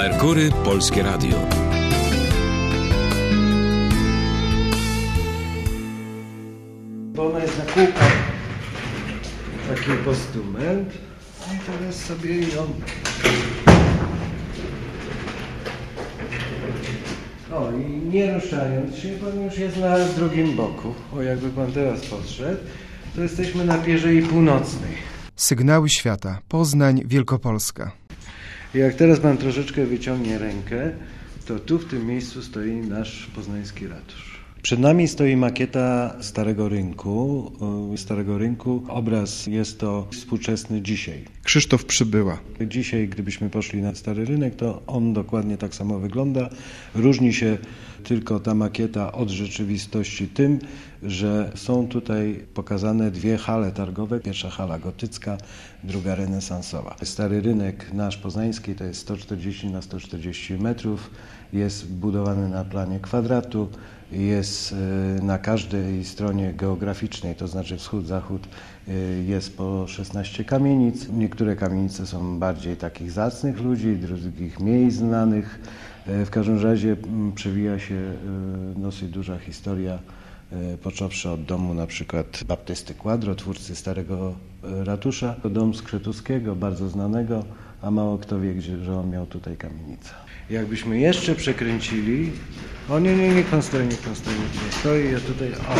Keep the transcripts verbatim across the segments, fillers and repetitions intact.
Merkury Polskie Radio. Bo ona jest na kółkach. Taki postument. I teraz sobie ją... O, i nie ruszając się, pan już jest na drugim boku. O, jakby pan teraz podszedł, to jesteśmy na Pierzei Północnej. Sygnały świata. Poznań, Wielkopolska. I jak teraz pan troszeczkę wyciągnie rękę, to tu w tym miejscu stoi nasz poznański ratusz. Przed nami stoi makieta Starego Rynku. Starego Rynku. Obraz jest to współczesny dzisiaj. Krzysztof Przybyła. Dzisiaj, gdybyśmy poszli na Stary Rynek, to on dokładnie tak samo wygląda. Różni się tylko ta makieta od rzeczywistości tym, że są tutaj pokazane dwie hale targowe. Pierwsza hala gotycka, druga renesansowa. Stary Rynek nasz poznański to jest sto czterdzieści na sto czterdzieści metrów. Jest budowany na planie kwadratu. Jest na każdej stronie geograficznej, to znaczy wschód, zachód, jest po szesnaście kamienic. Niektóre kamienice są bardziej takich zacnych ludzi, drugich mniej znanych. W każdym razie przewija się dosyć duża historia, począwszy od domu na przykład Baptysty Quadro, twórcy Starego Ratusza, dom Skrzetuskiego, bardzo znanego, a mało kto wie, gdzie, że on miał tutaj kamienicę. Jakbyśmy jeszcze przekręcili... O nie, nie, niech pan stoi, niech pan stoi, niech pan stoi, ja tutaj... O.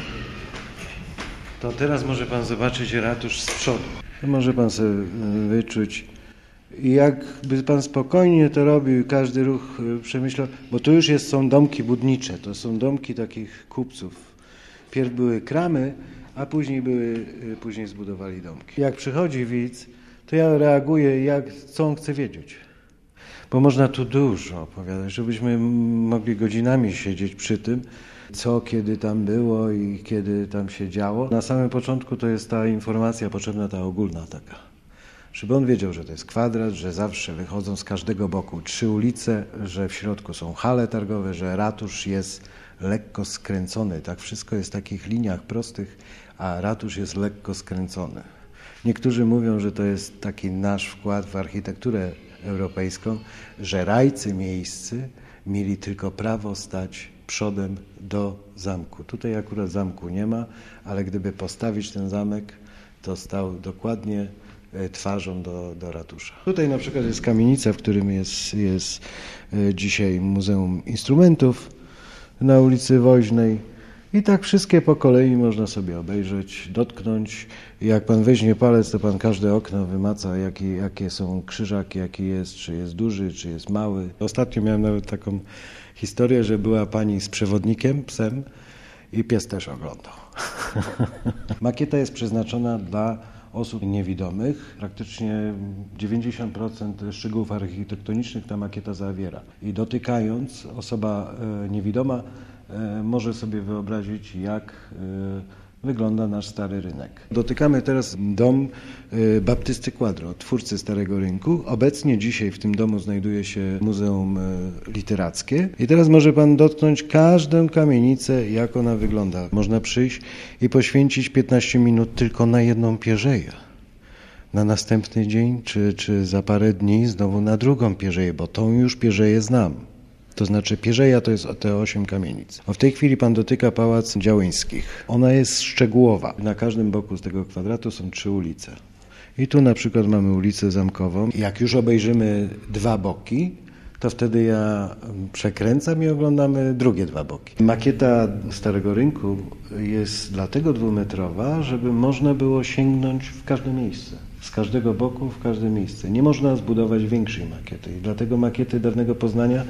To teraz może pan zobaczyć ratusz z przodu. To może pan sobie wyczuć. I jakby pan spokojnie to robił, każdy ruch przemyślał, bo tu już jest, są domki budnicze, to są domki takich kupców. Pierw były kramy, a później były, później zbudowali domki. Jak przychodzi widz, to ja reaguję, jak, co on chce wiedzieć. Bo można tu dużo opowiadać, żebyśmy mogli godzinami siedzieć przy tym, co kiedy tam było i kiedy tam się działo. Na samym początku to jest ta informacja potrzebna, ta ogólna taka. Żeby on wiedział, że to jest kwadrat, że zawsze wychodzą z każdego boku trzy ulice, że w środku są hale targowe, że ratusz jest lekko skręcony. Tak wszystko jest w takich liniach prostych, a ratusz jest lekko skręcony. Niektórzy mówią, że to jest taki nasz wkład w architekturę europejską, że rajcy miejscy mieli tylko prawo stać przodem do zamku. Tutaj akurat zamku nie ma, ale gdyby postawić ten zamek, to stał dokładnie twarzą do, do ratusza. Tutaj na przykład jest kamienica, w którym jest, jest dzisiaj Muzeum Instrumentów na ulicy Woźnej. I tak wszystkie po kolei można sobie obejrzeć, dotknąć. Jak pan weźmie palec, to pan każde okno wymaca, jakie, jakie są krzyżaki, jaki jest, czy jest duży, czy jest mały. Ostatnio miałem nawet taką historię, że była pani z przewodnikiem, psem i pies też oglądał. Makieta jest przeznaczona dla osób niewidomych. Praktycznie dziewięćdziesiąt procent szczegółów architektonicznych ta makieta zawiera. I dotykając, osoba niewidoma może sobie wyobrazić, jak wygląda nasz Stary Rynek. Dotykamy teraz dom Baptysty Quadro, twórcy Starego Rynku. Obecnie dzisiaj w tym domu znajduje się Muzeum Literackie. I teraz może pan dotknąć każdą kamienicę, jak ona wygląda. Można przyjść i poświęcić piętnaście minut tylko na jedną pierzeję. Na następny dzień, czy, czy za parę dni znowu na drugą pierzeję, bo tą już pierzeję znam. To znaczy Pierzeja to jest te osiem kamienic. O, w tej chwili pan dotyka Pałac Działyńskich. Ona jest szczegółowa. Na każdym boku z tego kwadratu są trzy ulice. I tu na przykład mamy ulicę Zamkową. Jak już obejrzymy dwa boki, to wtedy ja przekręcam i oglądamy drugie dwa boki. Makieta Starego Rynku jest dlatego dwumetrowa, żeby można było sięgnąć w każde miejsce. Z każdego boku w każde miejsce. Nie można zbudować większej makiety. I dlatego makiety dawnego Poznania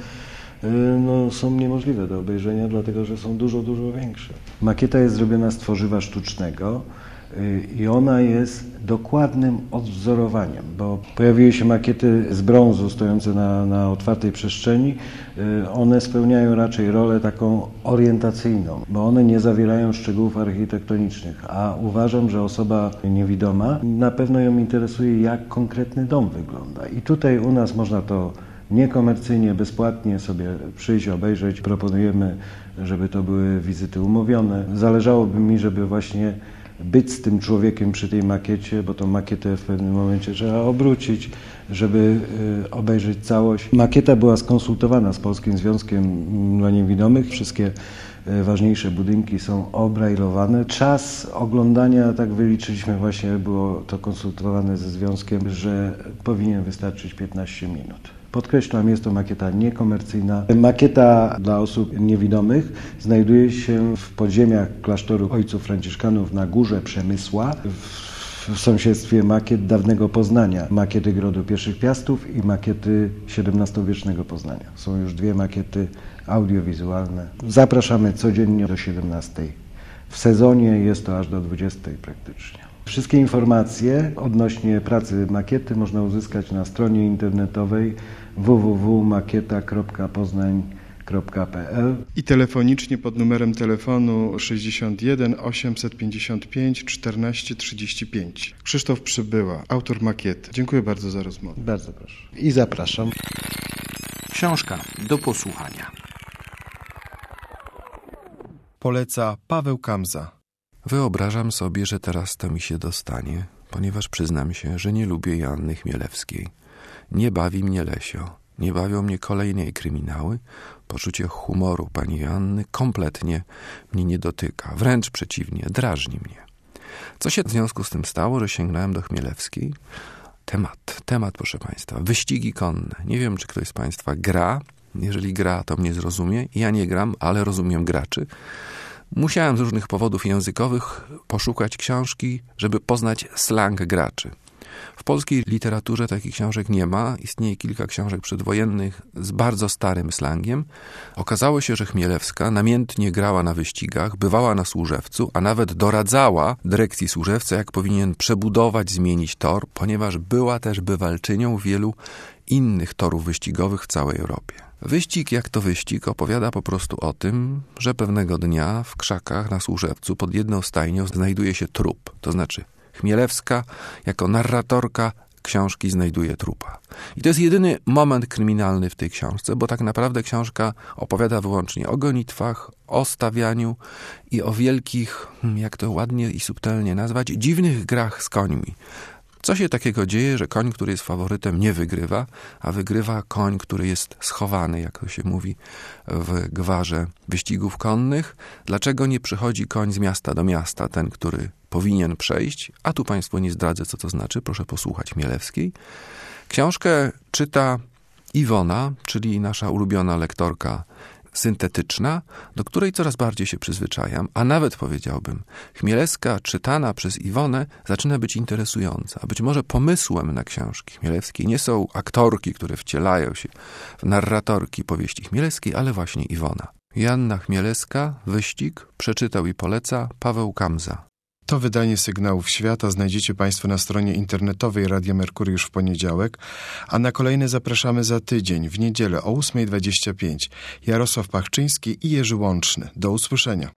no, są niemożliwe do obejrzenia, dlatego że są dużo, dużo większe. Makieta jest zrobiona z tworzywa sztucznego i ona jest dokładnym odwzorowaniem, bo pojawiły się makiety z brązu stojące na, na otwartej przestrzeni. One spełniają raczej rolę taką orientacyjną, bo one nie zawierają szczegółów architektonicznych, a uważam, że osoba niewidoma na pewno ją interesuje, jak konkretny dom wygląda. I tutaj u nas można to niekomercyjnie, bezpłatnie sobie przyjść, obejrzeć. Proponujemy, żeby to były wizyty umówione. Zależałoby mi, żeby właśnie być z tym człowiekiem przy tej makiecie, bo tą makietę w pewnym momencie trzeba obrócić, żeby obejrzeć całość. Makieta była skonsultowana z Polskim Związkiem dla Niewidomych. Wszystkie ważniejsze budynki są obrajlowane. Czas oglądania, tak wyliczyliśmy właśnie, było to konsultowane ze związkiem, że powinien wystarczyć piętnaście minut. Podkreślam, jest to makieta niekomercyjna. Makieta dla osób niewidomych znajduje się w podziemiach klasztoru ojców franciszkanów na Górze Przemysła, w sąsiedztwie makiet dawnego Poznania, makiety Grodu Pierwszych Piastów i makiety siedemnastowiecznego Poznania. Są już dwie makiety audiowizualne. Zapraszamy codziennie do siedemnastej. W sezonie jest to aż do dwudziestej praktycznie. Wszystkie informacje odnośnie pracy makiety można uzyskać na stronie internetowej w w w kropka makieta kropka poznań kropka p l i telefonicznie pod numerem telefonu sześćdziesiąt jeden osiemset pięćdziesiąt pięć czternaście trzydzieści pięć. Krzysztof Przybyła, autor makiety. Dziękuję bardzo za rozmowę. Bardzo proszę. I zapraszam. Książka do posłuchania. Poleca Paweł Kamza. Wyobrażam sobie, że teraz to mi się dostanie, ponieważ przyznam się, że nie lubię Joanny Chmielewskiej. Nie bawi mnie Lesio, nie bawią mnie kolejne jej kryminały. Poczucie humoru pani Joanny kompletnie mnie nie dotyka, wręcz przeciwnie, drażni mnie. Co się w związku z tym stało, że sięgnąłem do Chmielewskiej? Temat, temat, proszę państwa, wyścigi konne. Nie wiem, czy ktoś z państwa gra. Jeżeli gra, to mnie zrozumie. Ja nie gram, ale rozumiem graczy. Musiałem z różnych powodów językowych poszukać książki, żeby poznać slang graczy. W polskiej literaturze takich książek nie ma. Istnieje kilka książek przedwojennych z bardzo starym slangiem. Okazało się, że Chmielewska namiętnie grała na wyścigach, bywała na Służewcu, a nawet doradzała dyrekcji Służewca, jak powinien przebudować, zmienić tor, ponieważ była też bywalczynią wielu innych torów wyścigowych w całej Europie. Wyścig jak to wyścig opowiada po prostu o tym, że pewnego dnia w krzakach na Służewcu pod jedną stajnią znajduje się trup. To znaczy Chmielewska jako narratorka książki znajduje trupa. I to jest jedyny moment kryminalny w tej książce, bo tak naprawdę książka opowiada wyłącznie o gonitwach, o stawianiu i o wielkich, jak to ładnie i subtelnie nazwać, dziwnych grach z końmi. Co się takiego dzieje, że koń, który jest faworytem, nie wygrywa, a wygrywa koń, który jest schowany, jak to się mówi w gwarze wyścigów konnych? Dlaczego nie przychodzi koń z miasta do miasta, ten, który powinien przejść? A tu państwu nie zdradzę, co to znaczy. Proszę posłuchać Chmielewskiej. Książkę czyta Iwona, czyli nasza ulubiona lektorka syntetyczna, do której coraz bardziej się przyzwyczajam, a nawet powiedziałbym, Chmielewska czytana przez Iwonę zaczyna być interesująca. Być może pomysłem na książki Chmielewskiej nie są aktorki, które wcielają się w narratorki powieści Chmielewskiej, ale właśnie Iwona. Joanna Chmielewska, Wyścig, przeczytał i poleca Paweł Kamza. To wydanie Sygnałów Świata znajdziecie państwo na stronie internetowej Radia Merkury już w poniedziałek, a na kolejne zapraszamy za tydzień, w niedzielę o ósma dwadzieścia pięć. Jarosław Pachczyński i Jerzy Łączny. Do usłyszenia.